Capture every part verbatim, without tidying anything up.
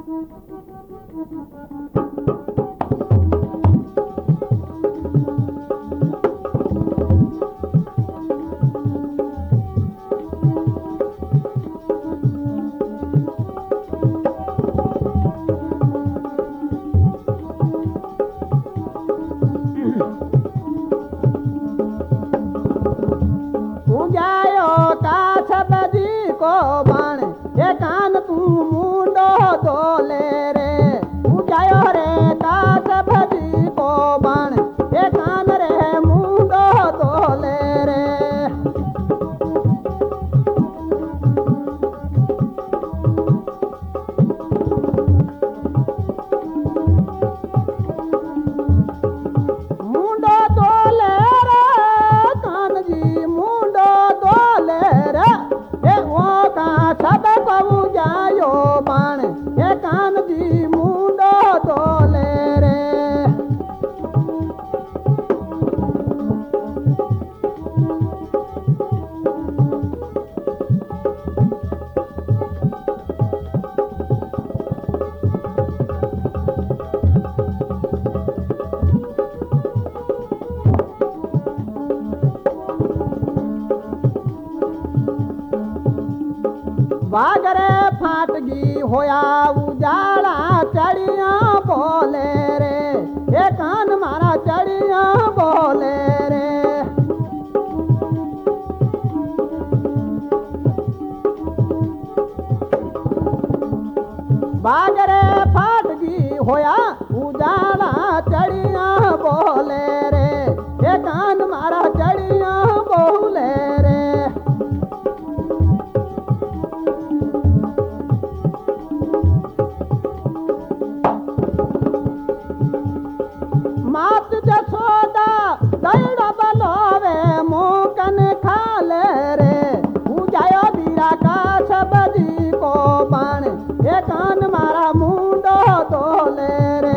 बागरे फाटगी होया उजाला चढ़िया बोले रे, ये कान मारा चढ़िया बोले रे। बागरे फाटगी होया उजाला चढ़िया बोले रे, ये कान मारा चढ़िया बोले रे। मात जसोदा दौड़ बलोवे मोकन खाले रे, पूजायो बीरा का सबजी को बाण, ये कान मारा मुंडो दोले रे।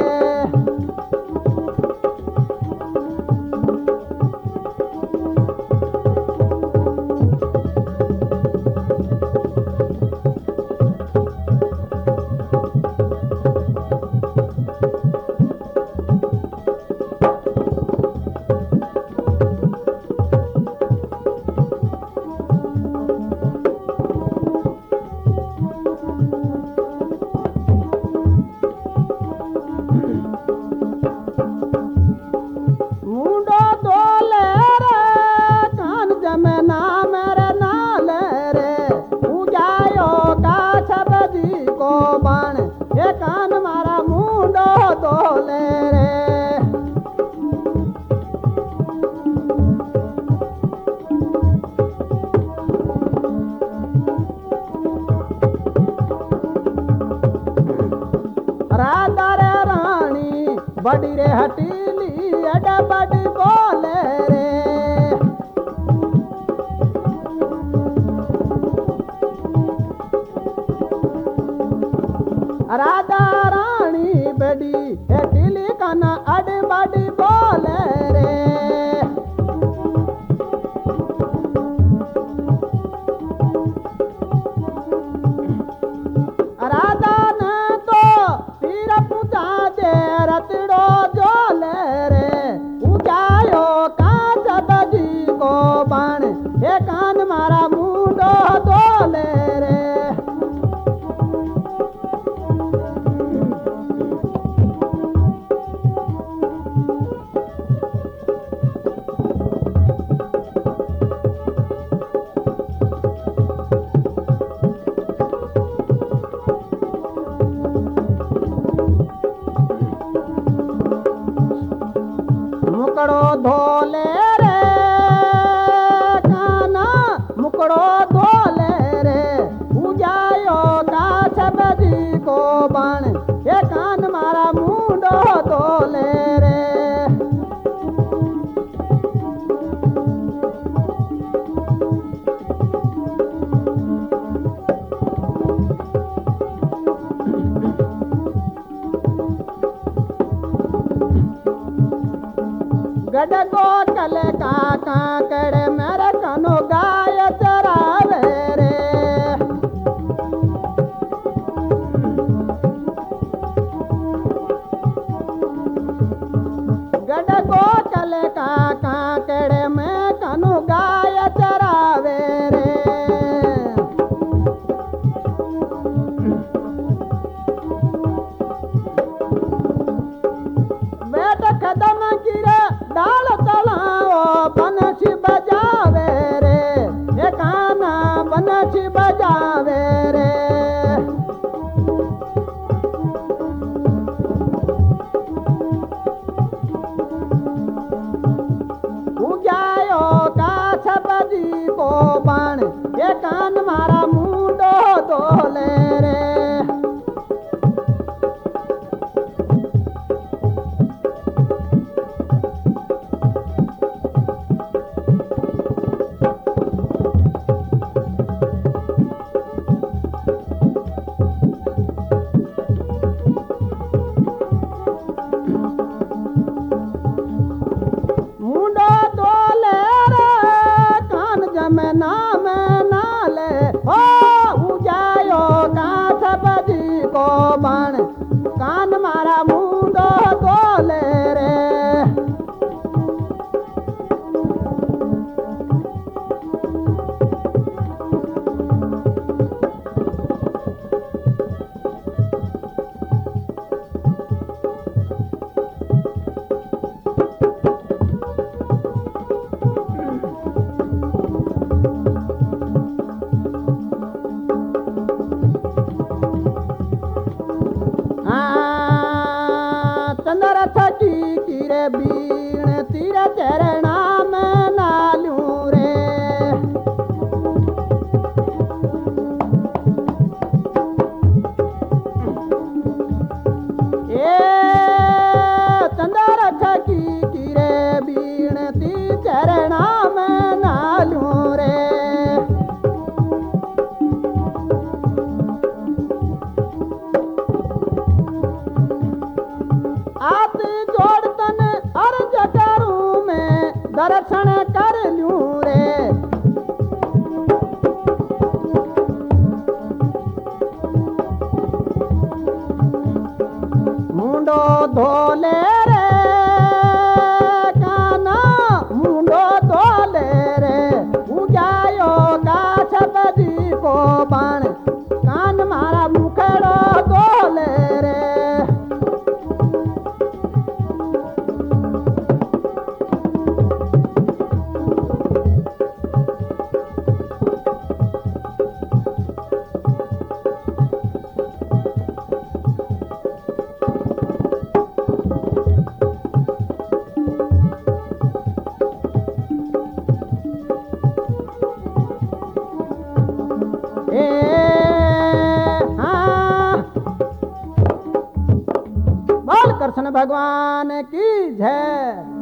राधा रे रानी बड़ी रे हटीली अड बड़ी बोले रे। राधा रानी बड़ी हटीली काना अड बड़ी बोले रे। राधा ने तो तीर पूजा दे रतड़ो जोले रे, उजायो कांच बजी को बाण, ये कान मारा मुंडो दोले रे। मुकड़ो धोले रे काना, मुकड़ो धोले रे, उजायो काछ बजी को बाण, ये कान मारा मुंडो धोले रे। गडगो कल का काकड़ मेरे कनो गाय चरावे रे। को बाण कान मारा मुंडो तोले रे बीण तीर चरणा में नालू रे ए चंदर छकी किरे बीण ती चरणा में नालू रे आप जोड़तन अर्ज करूं मैं दर्शन कर लूं रे मुंडो धोले रे काना मुंडो धोले रे उजायो गाछ बदी को बाण कान मारा मुखड़ो धोले रे कृष्ण भगवान की जय।